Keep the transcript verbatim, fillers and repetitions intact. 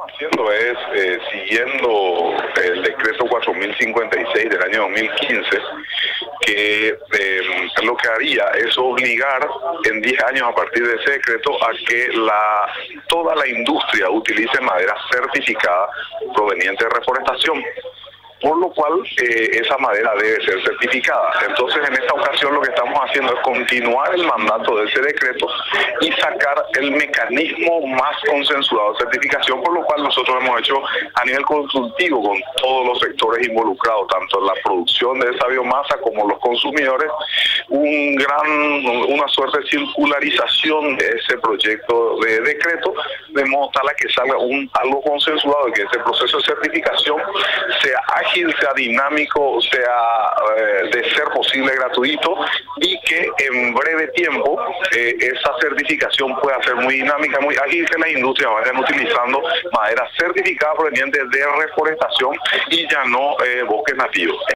Haciendo es, eh, siguiendo el decreto cuatro mil cincuenta y seis del año dos mil quince, que eh, lo que haría es obligar en diez años a partir de ese decreto a que la toda la industria utilice madera certificada proveniente de reforestación, por lo cual eh, esa madera debe ser certificada. Entonces, en esta ocasión lo que estamos haciendo es continuar el mandato de ese decreto y sacar el mecanismo más consensuado de certificación, por lo cual nosotros hemos hecho a nivel consultivo con todos los sectores involucrados, tanto en la producción de esa biomasa como los consumidores, un gran, una suerte de circularización de ese proyecto de decreto, de modo tal a que salga un, algo consensuado y que ese proceso de certificación sea ágil, sea dinámico, sea eh, de ser posible gratuito, y que en breve tiempo eh, esa certificación pueda ser muy dinámica, muy ágil, que las industrias vayan utilizando madera certificada proveniente de reforestación y ya no eh, bosques nativos.